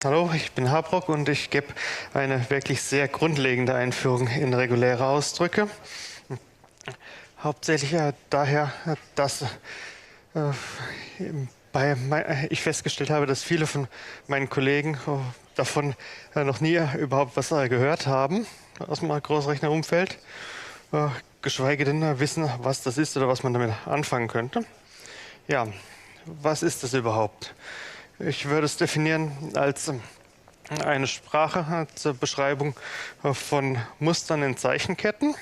Hallo, ich bin Habrock und ich gebe eine wirklich sehr grundlegende Einführung in reguläre Ausdrücke. Hauptsächlich daher, dass ich festgestellt habe, dass viele von meinen Kollegen davon noch nie überhaupt was gehört haben aus dem Großrechnerumfeld, geschweige denn wissen, was das ist oder was man damit anfangen könnte. Ja, was ist das überhaupt? Ich würde es definieren als eine Sprache zur Beschreibung von Mustern in Zeichenketten.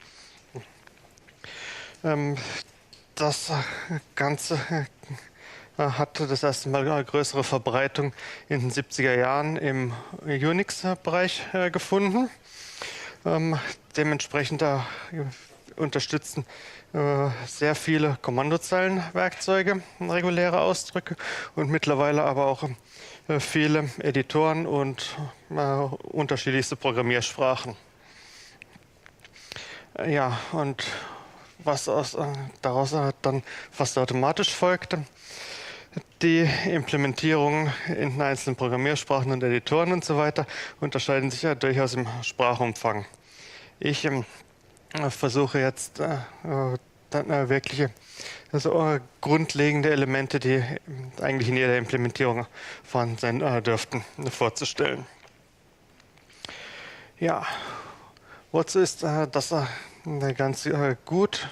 Das Ganze hatte das erste Mal eine größere Verbreitung in den 70er Jahren im Unix-Bereich gefunden. Dementsprechend unterstützen sehr viele Kommandozeilenwerkzeuge reguläre Ausdrücke und mittlerweile aber auch viele Editoren und unterschiedlichste Programmiersprachen. Ja, und was daraus dann fast automatisch folgte, die Implementierungen in den einzelnen Programmiersprachen und Editoren und so weiter unterscheiden sich ja durchaus im Sprachumfang. Ich versuche jetzt dann wirkliche grundlegende Elemente, die eigentlich in jeder Implementierung vorhanden sein dürften, vorzustellen. Ja, wozu ist das ganz gut?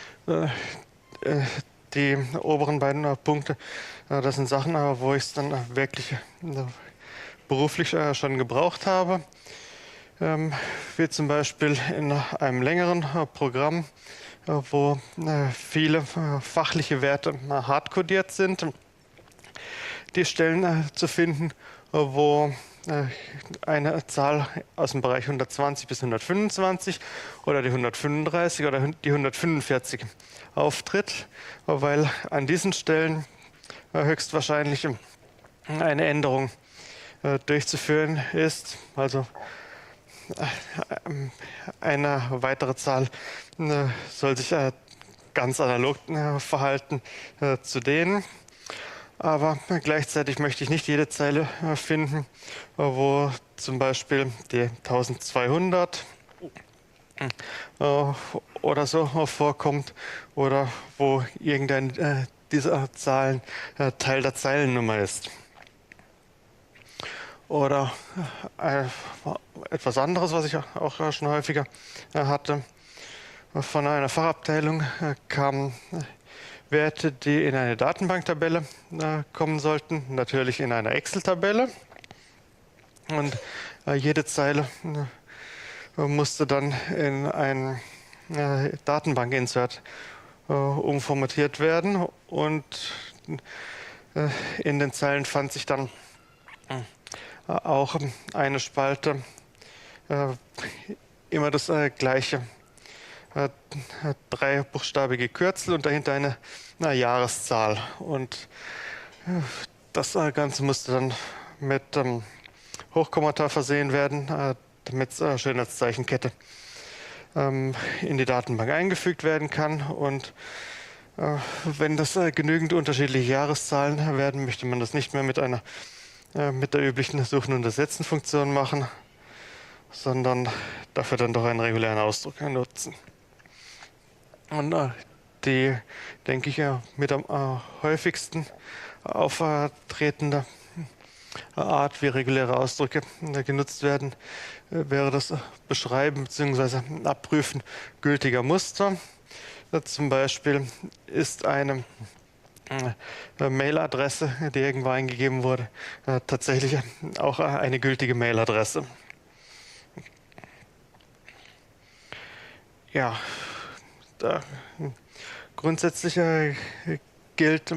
Die oberen beiden Punkte, das sind Sachen, wo ich es dann wirklich beruflich schon gebraucht habe. Wie zum Beispiel in einem längeren Programm, wo viele fachliche Werte hardcodiert sind, die Stellen zu finden, wo eine Zahl aus dem Bereich 120 bis 125 oder die 135 oder die 145 auftritt, weil an diesen Stellen höchstwahrscheinlich eine Änderung durchzuführen ist, also eine weitere Zahl soll sich ganz analog verhalten zu denen. Aber gleichzeitig möchte ich nicht jede Zeile finden, wo zum Beispiel die 1200 oder so vorkommt oder wo irgendein dieser Zahlen Teil der Zeilennummer ist. Oder etwas anderes, was ich auch schon häufiger hatte. Von einer Fachabteilung kamen Werte, die in eine Datenbanktabelle kommen sollten, natürlich in einer Excel-Tabelle. Und jede Zeile musste dann in ein Datenbank-Insert umformatiert werden. Und in den Zeilen fand sich dann auch eine Spalte, immer das gleiche, dreibuchstabige Kürzel und dahinter eine Jahreszahl. Und das Ganze musste dann mit Hochkommata versehen werden, damit es schön als Zeichenkette in die Datenbank eingefügt werden kann. Und wenn das genügend unterschiedliche Jahreszahlen werden, möchte man das nicht mehr mit der üblichen Suchen- und Ersetzen-Funktion machen, sondern dafür dann doch einen regulären Ausdruck nutzen. Und die, denke ich, mit am häufigsten auftretende Art, wie reguläre Ausdrücke genutzt werden, wäre das Beschreiben bzw. Abprüfen gültiger Muster. Zum Beispiel ist eine Mailadresse, die irgendwo eingegeben wurde, tatsächlich auch eine gültige Mailadresse. Ja, da grundsätzlich gilt,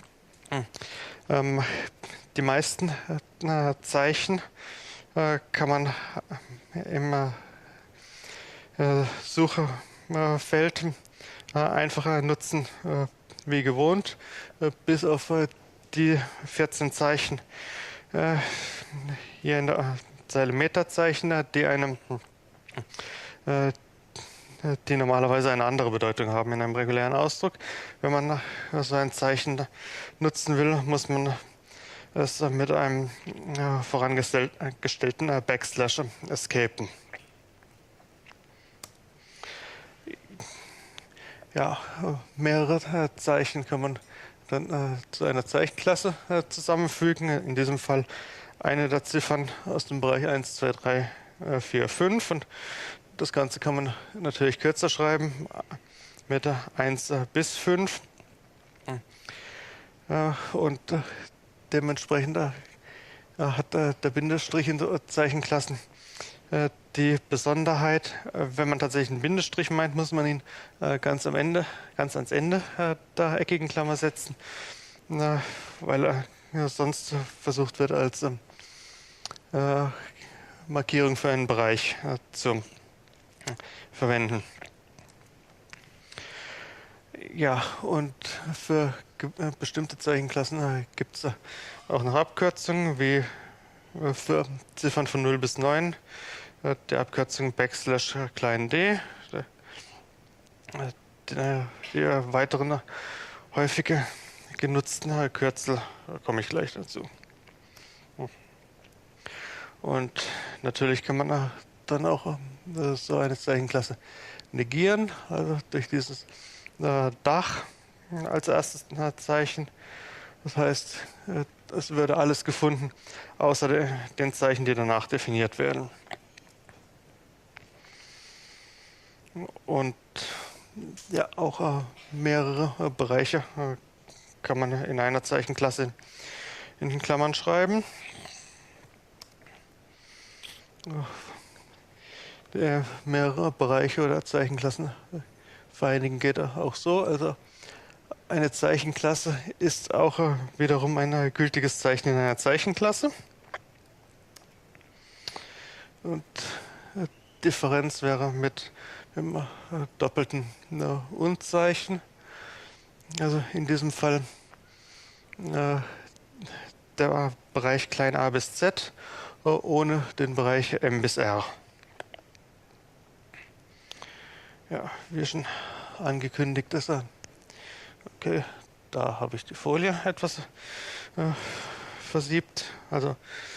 die meisten Zeichen kann man im Suchfeld einfach nutzen wie gewohnt, bis auf die 14 Zeichen hier in der Zeile Metazeichen, die normalerweise eine andere Bedeutung haben in einem regulären Ausdruck. Wenn man so ein Zeichen nutzen will, muss man es mit einem vorangestellten Backslash escapen. Ja, mehrere Zeichen kann man dann zu einer Zeichenklasse zusammenfügen. In diesem Fall eine der Ziffern aus dem Bereich 1, 2, 3, 4, 5. Und das Ganze kann man natürlich kürzer schreiben mit 1 bis 5. Und dementsprechend hat der Bindestrich in so Zeichenklassen die Besonderheit, wenn man tatsächlich einen Bindestrich meint, muss man ihn ganz ans Ende der eckigen Klammer setzen, weil sonst versucht wird, als Markierung für einen Bereich zu verwenden. Ja, und für bestimmte Zeichenklassen gibt es auch noch Abkürzungen, wie für Ziffern von 0 bis 9, die Abkürzung Backslash klein d. Die weiteren häufige genutzten Kürzel komme ich gleich dazu. Und natürlich kann man dann auch so eine Zeichenklasse negieren, also durch dieses Dach als erstes Zeichen. Das heißt, es würde alles gefunden, außer den Zeichen, die danach definiert werden. Und ja, auch mehrere Bereiche kann man in einer Zeichenklasse in den Klammern schreiben. Mehrere Bereiche oder Zeichenklassen vereinigen geht auch so. Also eine Zeichenklasse ist auch wiederum ein gültiges Zeichen in einer Zeichenklasse. Und Differenz wäre mit dem doppelten Unzeichen. Also in diesem Fall der Bereich klein a bis z ohne den Bereich m bis r. Ja, wie schon angekündigt ist er. Okay, da habe ich die Folie etwas versiebt. Also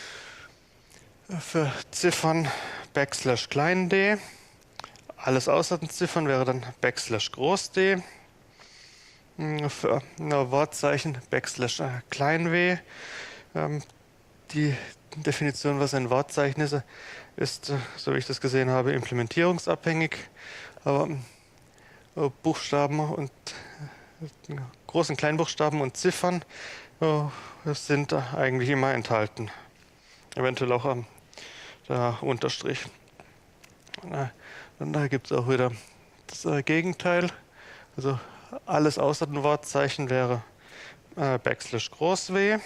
für Ziffern Backslash klein d. Alles außer den Ziffern wäre dann Backslash groß d. Für Wortzeichen Backslash klein w. Die Definition, was ein Wortzeichen ist, so wie ich das gesehen habe, implementierungsabhängig. Aber Buchstaben und Groß- und Kleinbuchstaben und Ziffern sind eigentlich immer enthalten. Eventuell auch der Unterstrich. Dann gibt es auch wieder das Gegenteil. Also alles außer den Wortzeichen wäre Backslash groß W.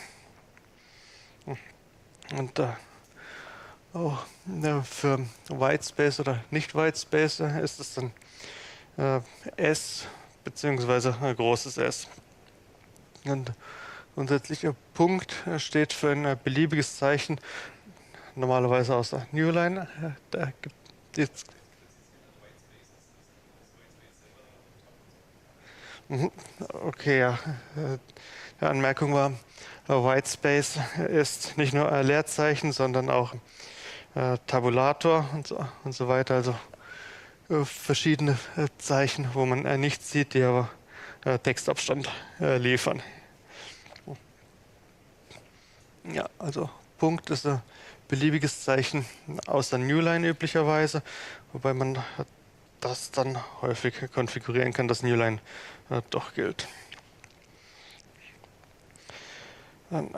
Und auch für Whitespace oder nicht Whitespace ist es dann S bzw. großes S. Und grundsätzlicher Punkt steht für ein beliebiges Zeichen, normalerweise aus der Newline. Da gibt es okay, ja. Die Anmerkung war, Whitespace ist nicht nur Leerzeichen, sondern auch Tabulator und so weiter. Also verschiedene Zeichen, wo man nichts sieht, die aber Textabstand liefern. Ja, also Punkt ist ein beliebiges Zeichen aus der Newline üblicherweise, wobei man das dann häufig konfigurieren kann, dass Newline doch gilt. Dann,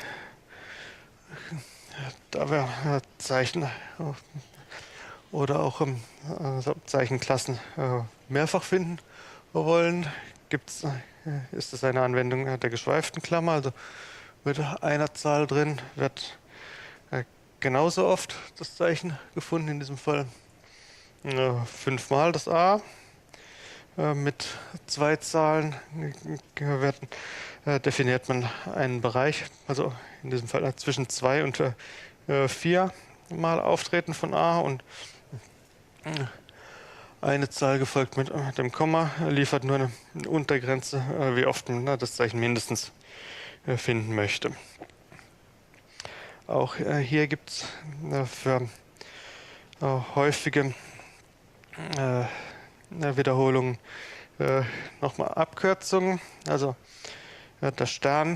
da wir Zeichen oder auch Zeichenklassen mehrfach finden wollen, ist es eine Anwendung der geschweiften Klammer. Also mit einer Zahl drin wird genauso oft das Zeichen gefunden, in diesem Fall 5-mal das A. Mit 2 Zahlen definiert man einen Bereich, also in diesem Fall zwischen 2 und 4 Mal Auftreten von A, und eine Zahl gefolgt mit dem Komma liefert nur eine Untergrenze, wie oft man das Zeichen mindestens finden möchte. auch hier gibt es für häufige Wiederholungen nochmal Abkürzungen. Also der Stern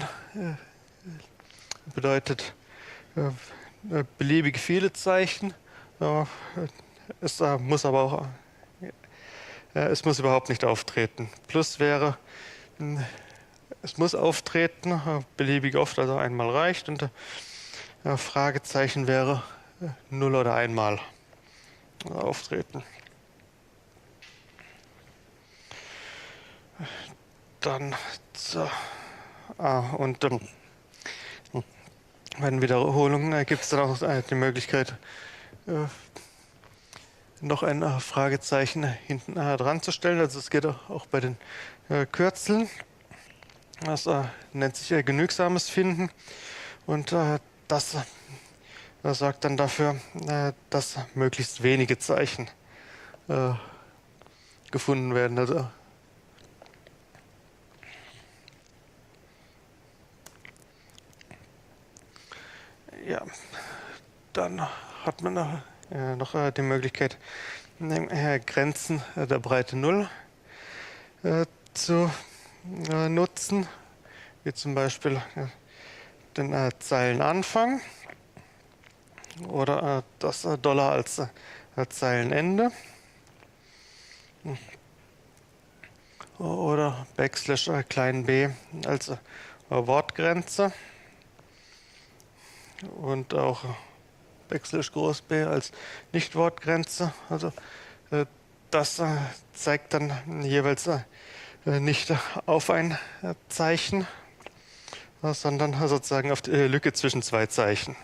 bedeutet beliebig viele Zeichen. Es muss aber auch es muss überhaupt nicht auftreten. Plus wäre, es muss auftreten, beliebig oft, also einmal reicht. Und Fragezeichen wäre 0 oder einmal auftreten. Dann und bei den Wiederholungen gibt es dann auch die Möglichkeit, noch ein Fragezeichen hinten dran zu stellen. Also es geht auch bei den Kürzeln. Das nennt sich genügsames Finden. Und das sorgt dann dafür, dass möglichst wenige Zeichen gefunden werden. Also ja, dann hat man noch die Möglichkeit, Grenzen der Breite 0 zu nutzen, wie zum Beispiel den Zeilenanfang oder das Dollar als Zeilenende oder Backslash klein b als Wortgrenze und auch Backslash groß b als Nicht-Wortgrenze. Also das zeigt dann jeweils nicht auf ein Zeichen, sondern sozusagen auf die Lücke zwischen zwei Zeichen.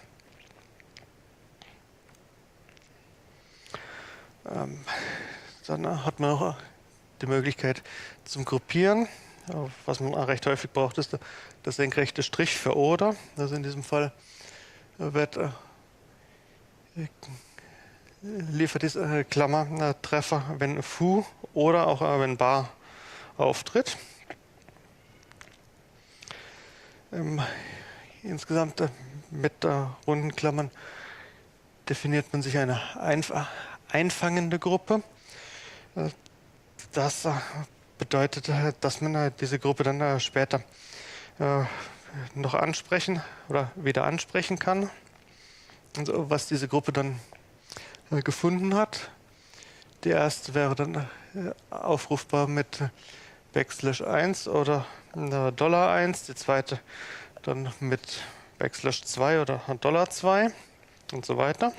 Dann hat man auch die Möglichkeit zum Gruppieren. Was man recht häufig braucht, ist der senkrechte Strich für oder. Also in diesem Fall liefert diese Klammer Treffer, wenn Fu oder auch wenn Bar auftritt. Insgesamt mit runden Klammern definiert man sich eine einfangende Gruppe. Das bedeutet, dass man diese Gruppe dann später noch ansprechen oder wieder ansprechen kann. Also, was diese Gruppe dann gefunden hat. Die erste wäre dann aufrufbar mit Backslash 1 oder Dollar 1. Die zweite dann mit Backslash 2 oder Dollar 2 und so weiter.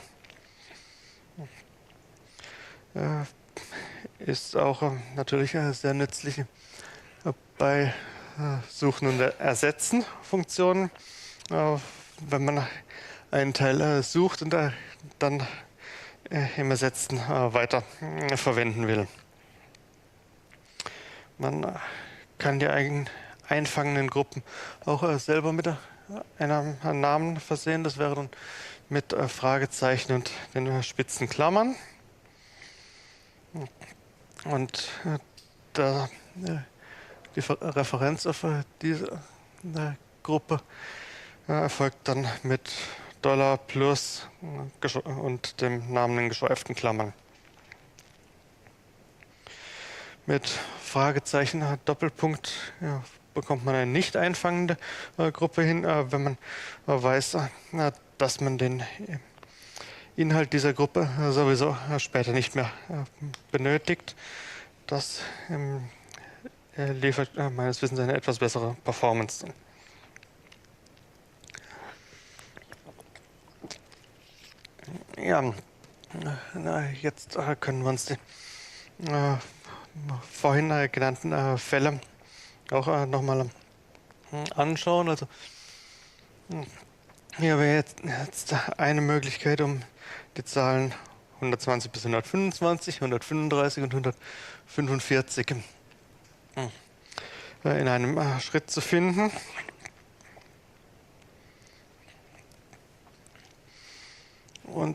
Ist auch natürlich sehr nützlich bei Suchen und Ersetzen Funktionen, wenn man einen Teil sucht und dann im Ersetzen weiter verwenden will. Man kann die einfangenden Gruppen auch selber mit einem Namen versehen. Das wäre dann mit Fragezeichen und den spitzen Klammern. Und die Referenz auf diese Gruppe erfolgt dann mit Dollar plus und dem Namen in geschweiften Klammern. Mit Fragezeichen Doppelpunkt bekommt man eine nicht einfangende Gruppe hin, wenn man weiß, dass man den Inhalt dieser Gruppe sowieso später nicht mehr benötigt. Das liefert meines Wissens eine etwas bessere Performance. Ja, jetzt können wir uns die vorhin genannten Fälle auch nochmal anschauen. Also hier wäre jetzt eine Möglichkeit, um die Zahlen 120 bis 125, 135 und 145 in einem Schritt zu finden. Und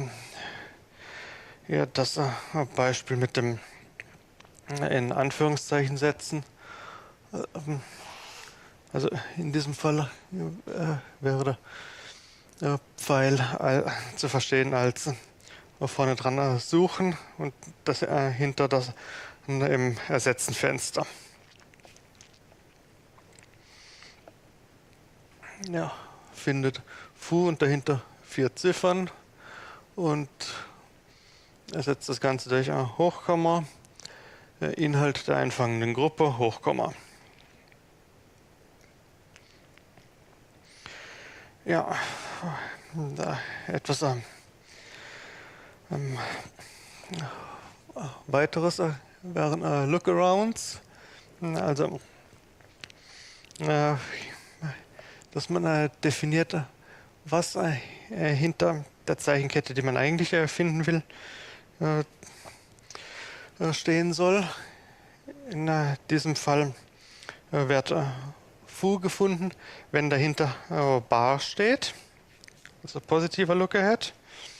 ja, das Beispiel mit dem in Anführungszeichen setzen. Also in diesem Fall wäre Pfeil zu verstehen als vorne dran suchen und das hinter das im Ersetzen Fenster. Ja, findet Foo und dahinter 4 Ziffern und ersetzt das Ganze durch Hochkomma, Inhalt der einfangenden Gruppe, Hochkomma. Ja, da etwas weiteres wären Lookarounds, also dass man definiert, was hinter der Zeichenkette, die man eigentlich finden will, stehen soll. In diesem Fall wird Foo gefunden, wenn dahinter bar steht, also positiver Lookahead.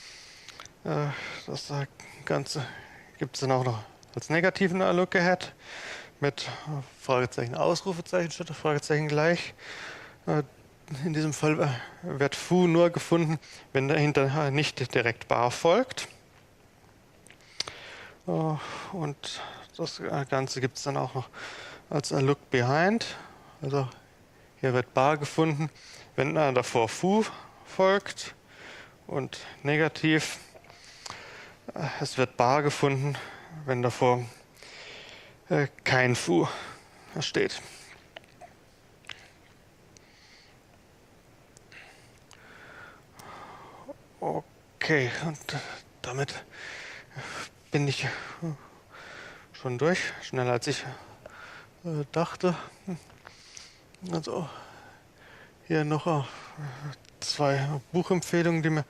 Das Ganze gibt es dann auch noch als negativen Lookahead mit Fragezeichen, Ausrufezeichen statt Fragezeichen gleich. In diesem Fall wird Foo nur gefunden, wenn dahinter nicht direkt bar folgt. Und das Ganze gibt es dann auch noch als Look Behind. Also hier wird bar gefunden, wenn davor Foo folgt. Und negativ, es wird bar gefunden, wenn davor kein Foo steht. Okay, und damit bin ich schon durch, schneller als ich dachte. Also hier noch 2 Buchempfehlungen, die mir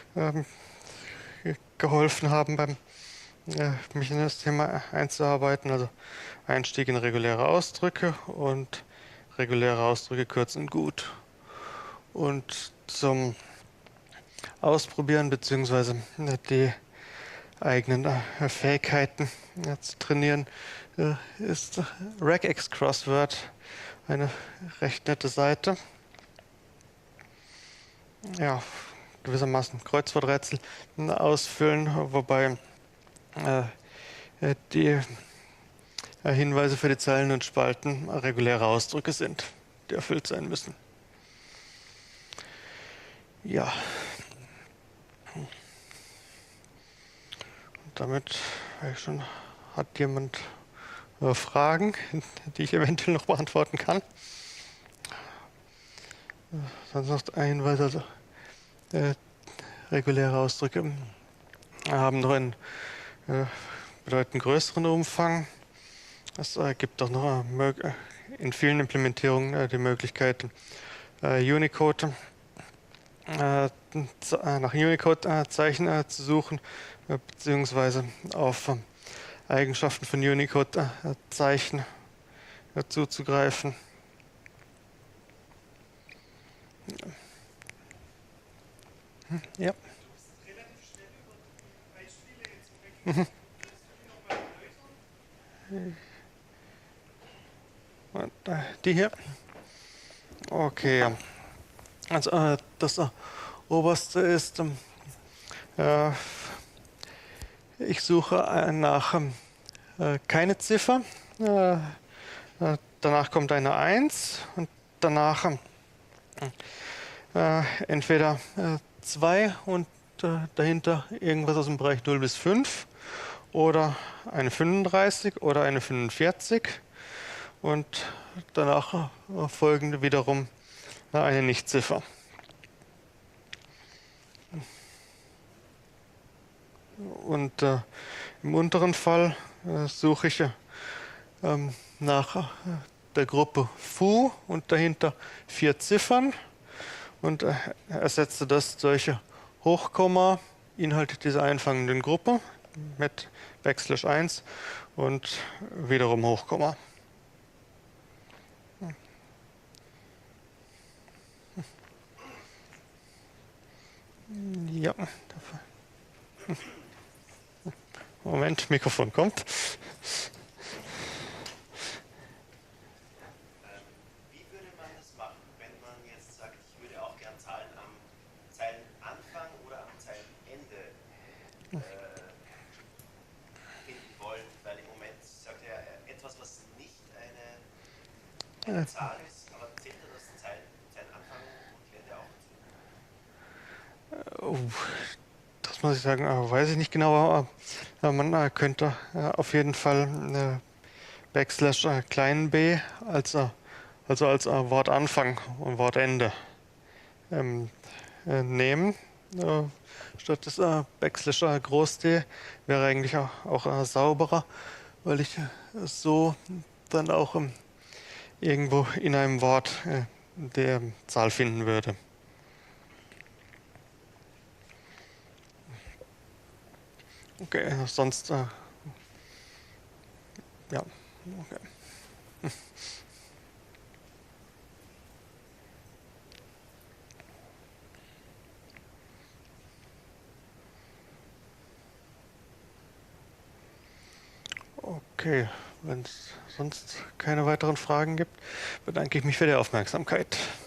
geholfen haben, mich in das Thema einzuarbeiten. Also Einstieg in reguläre Ausdrücke und reguläre Ausdrücke kurz und gut. Und zum Ausprobieren bzw. die eigenen Fähigkeiten zu trainieren, ist Regex Crossword eine recht nette Seite. Ja, gewissermaßen Kreuzworträtsel ausfüllen, wobei die Hinweise für die Zeilen und Spalten reguläre Ausdrücke sind, die erfüllt sein müssen. Ja. Und damit hat jemand Fragen, die ich eventuell noch beantworten kann. Sonst noch ein Hinweis, also reguläre Ausdrücke haben noch einen bedeutend größeren Umfang. Es gibt auch noch in vielen Implementierungen die Möglichkeit, Unicode nach Unicode-Zeichen zu suchen, beziehungsweise auf Eigenschaften von Unicode-Zeichen zuzugreifen. Ja. Und, die hier. Okay. Also das oberste ist, ich suche nach keine Ziffer. Danach kommt eine 1 und danach entweder 2 und dahinter irgendwas aus dem Bereich 0 bis 5 oder eine 35 oder eine 45 und danach folgende wiederum eine Nichtziffer. Und im unteren Fall suche ich nach der Gruppe Foo und dahinter 4 Ziffern und ersetze das durch Hochkomma, Inhalt dieser einfangenden Gruppe mit Backslash 1 und wiederum Hochkomma. Ja. Moment, Mikrofon kommt. Wie würde man das machen, wenn man jetzt sagt, ich würde auch gern Zahlen am eine Zahl ist, aber zählt er das Zeitanfang und Ende auch Oh, das muss ich sagen, weiß ich nicht genau, aber man könnte auf jeden Fall Backslash kleinen b als, also als Wortanfang und Wortende ähm, nehmen. Äh, Statt des Backslash groß D wäre eigentlich auch sauberer, weil ich es so dann auch irgendwo in einem Wort der Zahl finden würde. Okay, sonst, ja, okay. Okay, wenn es sonst keine weiteren Fragen gibt, bedanke ich mich für die Aufmerksamkeit.